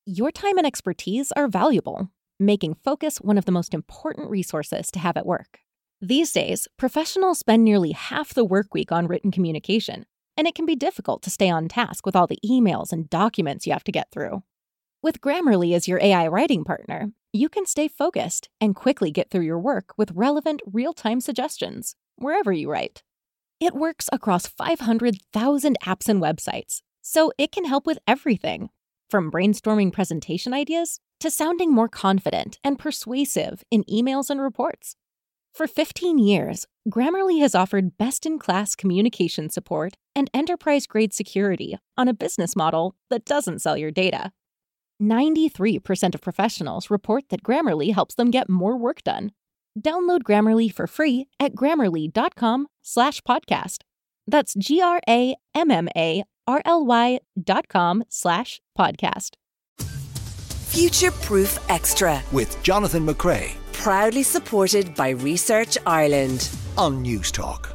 Your time and expertise are valuable, making focus one of the most important resources to have at work. These days, professionals spend nearly half the work week on written communication, and it can be difficult to stay on task with all the emails and documents you have to get through. With Grammarly as your AI writing partner, you can stay focused and quickly get through your work with relevant, real-time suggestions, wherever you write. It works across 500,000 apps and websites, so it can help with everything, from brainstorming presentation ideas to sounding more confident and persuasive in emails and reports. For 15 years, Grammarly has offered best-in-class communication support and enterprise-grade security on a business model that doesn't sell your data. 93% of professionals report that Grammarly helps them get more work done. Download Grammarly for free at grammarly.com/podcast. That's GRAMMARLY.com/podcast. Future-Proof Extra with Jonathan McCrea. Proudly supported by Research Ireland On News Talk.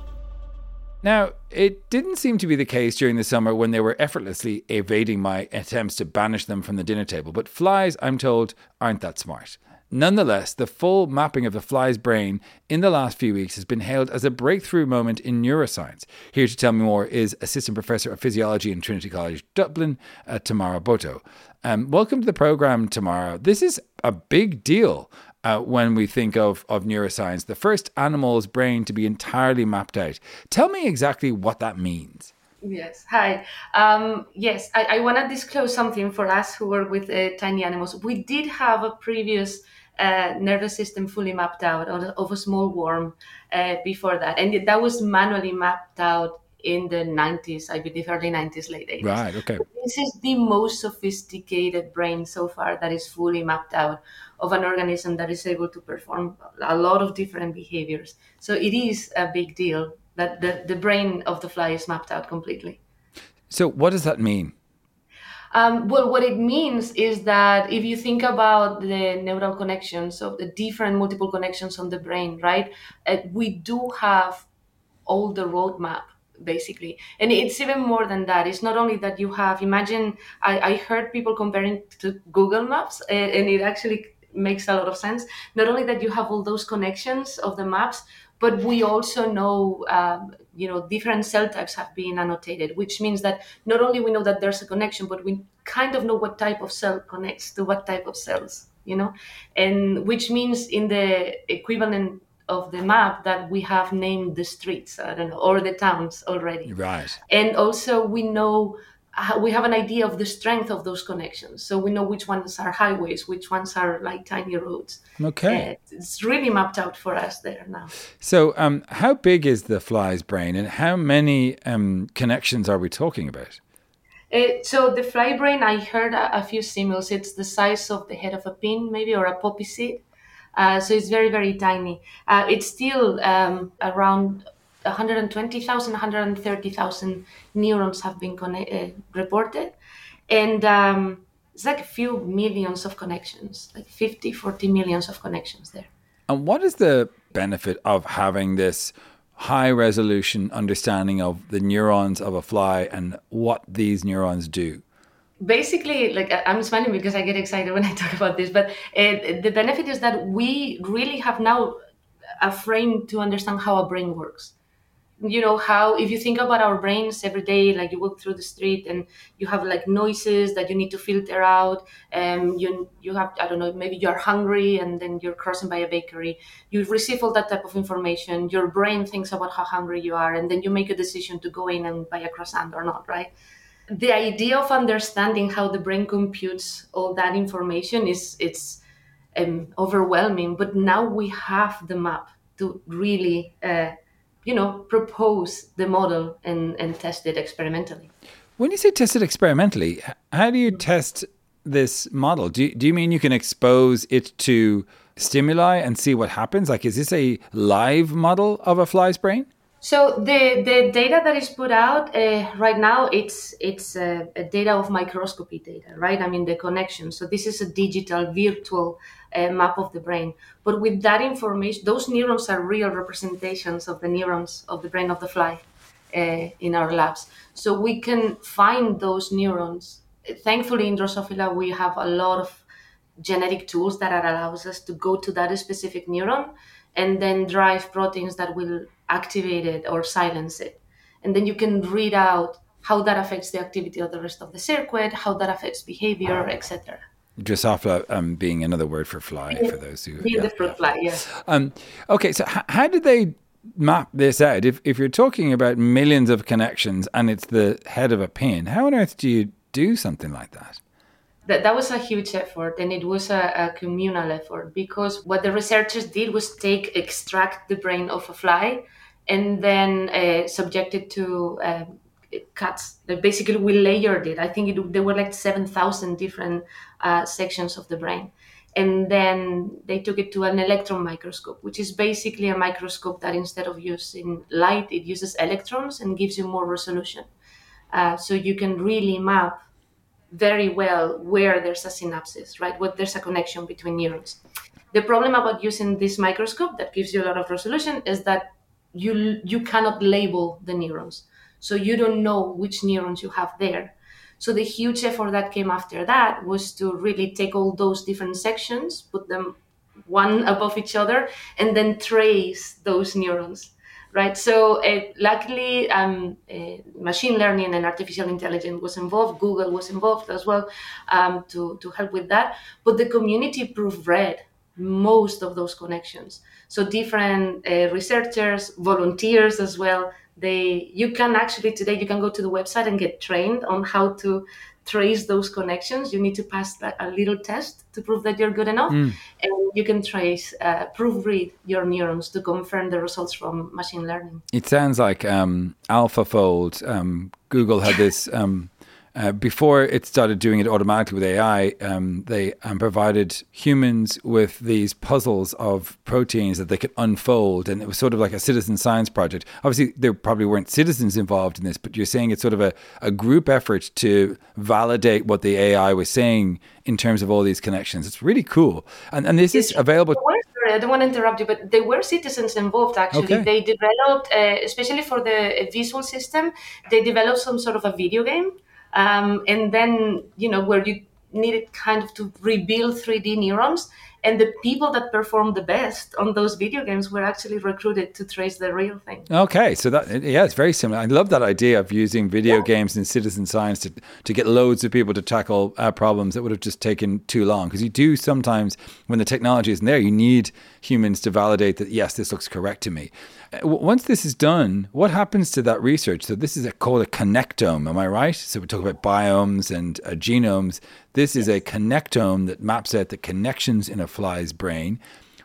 Now, it didn't seem to be the case during the summer when they were effortlessly evading my attempts to banish them from the dinner table. But flies, I'm told, aren't that smart. Nonetheless, the full mapping of the fly's brain in the last few weeks has been hailed as a breakthrough moment in neuroscience. Here to tell me more is Assistant Professor of Physiology in Trinity College Dublin, Tamara Boto. Welcome to the programme, Tamara. This is a big deal when we think of neuroscience. The first animal's brain to be entirely mapped out. Tell me exactly what that means. Yes. Hi. Yes, I want to disclose something for us who work with tiny animals. We did have a previous nervous system fully mapped out of a small worm before that. And that was manually mapped out in the 90s, I believe, early 90s, late 80s. Right, okay. But this is the most sophisticated brain so far that is fully mapped out of an organism that is able to perform a lot of different behaviors. So it is a big deal that the brain of the fly is mapped out completely. So what does that mean? Well, what it means is that if you think about the neural connections of the different multiple connections on the brain, right, we do have all the roadmap, basically. And it's even more than that. It's not only that you have, imagine, I heard people comparing to Google Maps, and it actually makes a lot of sense. Not only that you have all those connections of the maps, but we also know, different cell types have been annotated, which means that not only we know that there's a connection, but we kind of know what type of cell connects to what type of cells, and which means in the equivalent of the map that we have named the streets, or the towns already. Right. And also we know, we have an idea of the strength of those connections. So we know which ones are highways, which ones are like tiny roads. Okay. It's really mapped out for us there now. So how big is the fly's brain and how many connections are we talking about? So the fly brain, I heard a few similes. It's the size of the head of a pin, maybe, or a poppy seed. So it's very, very tiny. It's still around 120,000, 130,000 neurons have been reported. And it's like a few millions of connections, like 50, 40 millions of connections there. And what is the benefit of having this high resolution understanding of the neurons of a fly and what these neurons do? Basically, like, I'm smiling because I get excited when I talk about this, but the benefit is that we really have now a frame to understand how a brain works. How, if you think about our brains every day, like you walk through the street and you have like noises that you need to filter out. You have, I don't know, maybe you're hungry and then you're crossing by a bakery. You receive all that type of information. Your brain thinks about how hungry you are, and then you make a decision to go in and buy a croissant or not, right? The idea of understanding how the brain computes all that information it's overwhelming. But now we have the map to really propose the model and test it experimentally. When you say test it experimentally, how do you test this model? Do you mean you can expose it to stimuli and see what happens? Like, is this a live model of a fly's brain? So the data that is put out right now, it's a data of microscopy data, right? I mean, the connection. So this is a digital, virtual map of the brain. But with that information, those neurons are real representations of the neurons of the brain of the fly in our labs. So we can find those neurons thankfully in Drosophila we have a lot of genetic tools that allows us to go to that specific neuron and then drive proteins that will activate it or silence it. And then you can read out how that affects the activity of the rest of the circuit, how that affects behavior, etc. Drosophila being another word for fly, for those who... Being the fruit fly, yeah. Okay, so how did they map this out? If you're talking about millions of connections and it's the head of a pin, how on earth do you do something like that? That was a huge effort, and it was a communal effort, because what the researchers did was extract the brain of a fly and then subject it to cuts. Basically, we layered it. I think there were like 7,000 different sections of the brain. And then they took it to an electron microscope, which is basically a microscope that instead of using light, it uses electrons and gives you more resolution. So you can really map very well where there's a synapses, right? Where there's a connection between neurons. The problem about using this microscope that gives you a lot of resolution is that you cannot label the neurons. So you don't know which neurons you have there. So the huge effort that came after that was to really take all those different sections, put them one above each other, and then trace those neurons. Right. So luckily, machine learning and artificial intelligence was involved. Google was involved as well to help with that. But the community proofread most of those connections. So different researchers, volunteers as well. You can go to the website and get trained on how to trace those connections. You need to pass a little test to prove that you're good enough. And you can proofread your neurons to confirm the results from machine learning. It sounds like AlphaFold. Google had this before it started doing it automatically with AI. They provided humans with these puzzles of proteins that they could unfold, and it was sort of like a citizen science project. Obviously, there probably weren't citizens involved in this, but you're saying it's sort of a group effort to validate what the AI was saying in terms of all these connections. It's really cool, and this is available. I don't want to interrupt you, but there were citizens involved, actually. Okay. They developed, especially for the visual system, they developed some sort of a video game. And then, where you needed kind of to rebuild 3D neurons. And the people that performed the best on those video games were actually recruited to trace the real thing. Okay, so it's very similar. I love that idea of using video games in citizen science to get loads of people to tackle problems that would have just taken too long. Because you do sometimes, when the technology isn't there, you need humans to validate that, yes, this looks correct to me. Once this is done, what happens to that research? So this is called a connectome, am I right? So we talk about biomes and genomes. This is a connectome that maps out the connections in a fly's brain.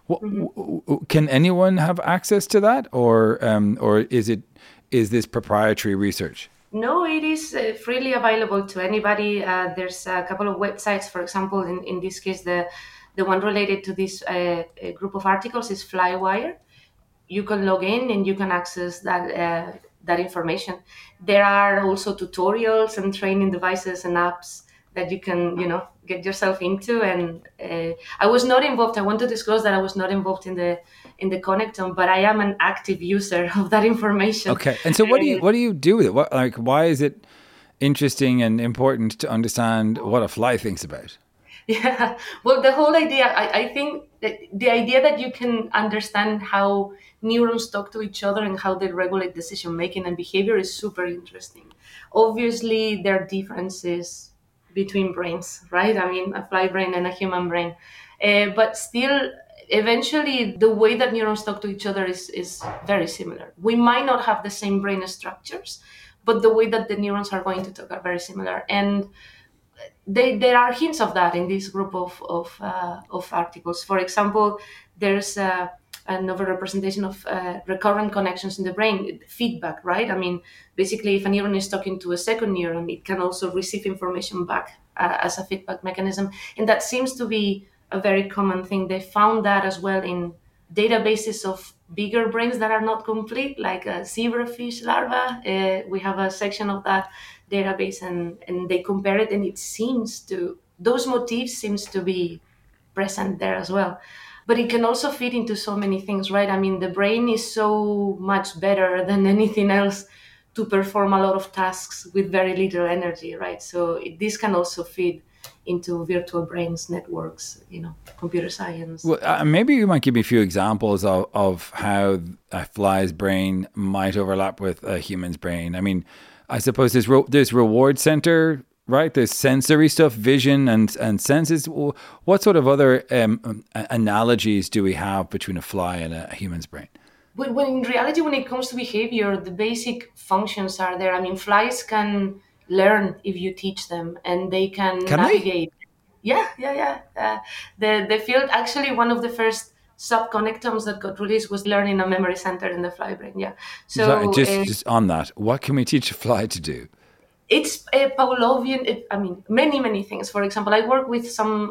Can anyone have access to that, or is this proprietary research? No, it is freely available to anybody. There's a couple of websites, for example, in this case, the one related to this group of articles is Flywire. You can log in and you can access that information. There are also tutorials and training devices and apps that you can, get yourself into. And I was not involved. I want to disclose that I was not involved in the connectome, but I am an active user of that information. Okay. And so what do you do with it? Why is it interesting and important to understand what a fly thinks about? Yeah, well, the whole idea, I think that the idea that you can understand how neurons talk to each other and how they regulate decision-making and behavior is super interesting. Obviously, there are differences between brains, right? I mean, a fly brain and a human brain. But still, eventually, the way that neurons talk to each other is very similar. We might not have the same brain structures, but the way that the neurons are going to talk are very similar. And there are hints of that in this group of articles. For example, there's an overrepresentation of recurrent connections in the brain, feedback, right? I mean, basically, if a neuron is talking to a second neuron, it can also receive information back as a feedback mechanism. And that seems to be a very common thing. They found that as well in databases of bigger brains that are not complete, like a zebrafish larva. We have a section of that database and they compare it, and those motifs seems to be present there as well. But it can also fit into so many things, right? I mean, the brain is so much better than anything else to perform a lot of tasks with very little energy, right? So this can also feed into virtual brains networks, computer science. Well, maybe you might give me a few examples of how a fly's brain might overlap with a human's brain. I mean, I suppose there's reward center, right? There's sensory stuff, vision and senses. What sort of other analogies do we have between a fly and a human's brain? But when in reality, when it comes to behavior, the basic functions are there. I mean, flies can learn if you teach them, and they can navigate. Yeah. The field, actually, one of the first subconnectomes that got released was learning a memory center in the fly brain. Yeah. So just on that, what can we teach a fly to do? It's a Pavlovian. Many things. For example, I work with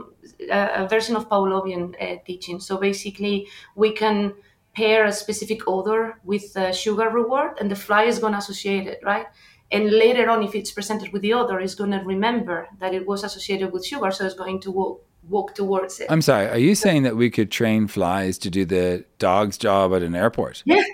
a version of Pavlovian teaching. So basically, we can pair a specific odor with a sugar reward, and the fly is going to associate it, right? And later on, if it's presented with the odor, it's going to remember that it was associated with sugar, so it's going to walk towards it. I'm sorry, are you saying that we could train flies to do the dog's job at an airport? Yeah.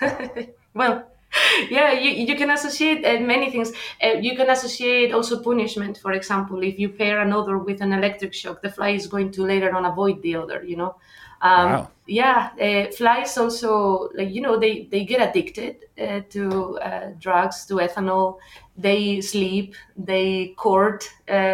Well, yeah, you can associate many things. You can associate also punishment. For example, if you pair an odor with an electric shock, the fly is going to later on avoid the odor, Wow. Yeah, flies also, they get addicted to drugs, to ethanol. They sleep, they court.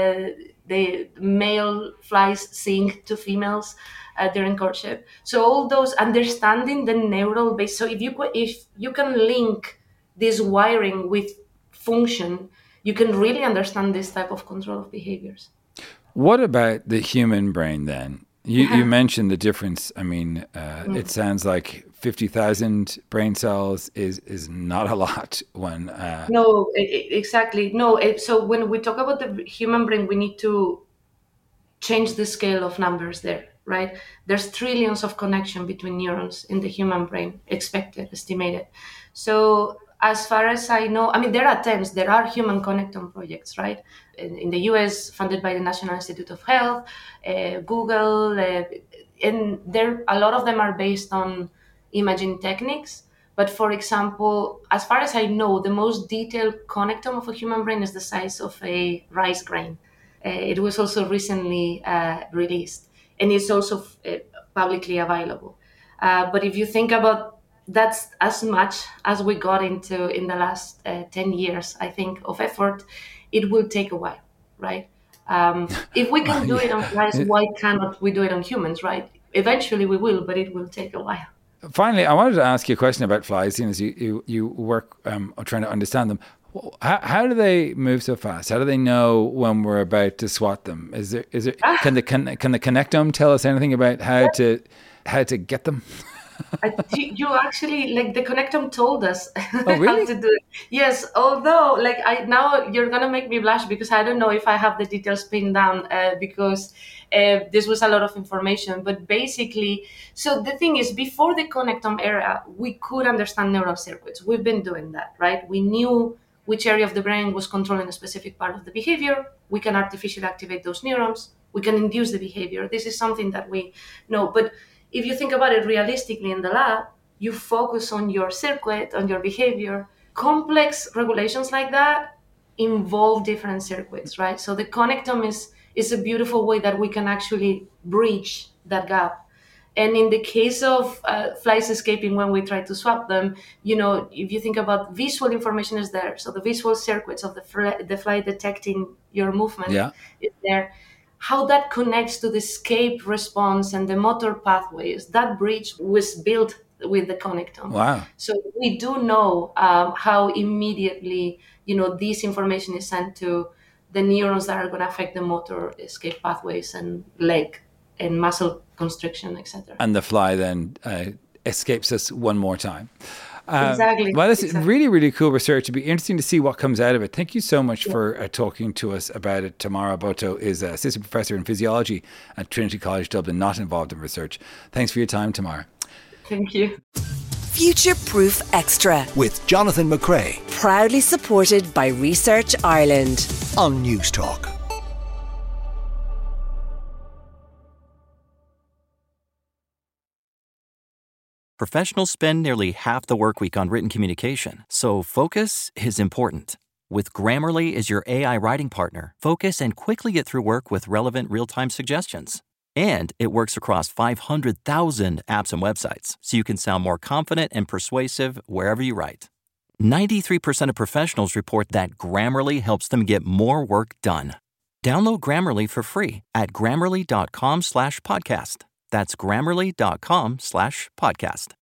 The male flies sing to females during courtship. So all those, understanding the neural base. So if you can link this wiring with function, you can really understand this type of control of behaviors. What about the human brain then? You mentioned the difference. I mean, it sounds like 50,000 brain cells is not a lot when... No, exactly. No, so when we talk about the human brain, we need to change the scale of numbers there, right? There's trillions of connection between neurons in the human brain, estimated. So as far as I know, there are attempts, there are human connectome projects, right? In the US, funded by the National Institute of Health, Google, and a lot of them are based on imaging techniques. But for example, as far as I know, the most detailed connectome of a human brain is the size of a rice grain. It was also recently released, and it's also publicly available. But if you think about, that's as much as we got into in the last 10 years, I think, of effort. It will take a while, right? If we can do it on flies, why cannot we do it on humans, right? Eventually we will, but it will take a while. Finally, I wanted to ask you a question about flies, seeing as you work trying to understand them. How do they move so fast? How do they know when we're about to swat them? Can the connectome tell us anything about how to get them? You actually, the connectome told us really? how to do it. Yes, although now you're gonna make me blush because I don't know if I have the details pinned down because this was a lot of information. But basically, so the thing is, before the connectome era, we could understand neural circuits. We've been doing that, right? We knew which area of the brain was controlling a specific part of the behavior. We can artificially activate those neurons. We can induce the behavior. This is something that we know. But if you think about it realistically in the lab, you focus on your circuit, on your behavior. Complex regulations like that involve different circuits, right? So the connectome is a beautiful way that we can actually bridge that gap. And in the case of flies escaping when we try to swap them, if you think about visual information is there. So the visual circuits of the fly detecting your movement is there. How that connects to the escape response and the motor pathways, that bridge was built with the connectome. Wow. So we do know how immediately, this information is sent to the neurons that are going to affect the motor escape pathways and leg and muscle constriction, etc. And the fly then escapes us one more time. Exactly. Well, this is really, really cool research. It'd be interesting to see what comes out of it. Thank you so much for talking to us about it. Tamara Boto is assistant professor in physiology at Trinity College Dublin, not involved in research. Thanks for your time, Tamara. Thank you. Future Proof Extra with Jonathan McCrea proudly supported by Research Ireland on News Talk. Professionals spend nearly half the workweek on written communication, so focus is important. With Grammarly as your AI writing partner, focus and quickly get through work with relevant real-time suggestions. And it works across 500,000 apps and websites, so you can sound more confident and persuasive wherever you write. 93% of professionals report that Grammarly helps them get more work done. Download Grammarly for free at Grammarly.com/podcast. That's Grammarly.com/podcast.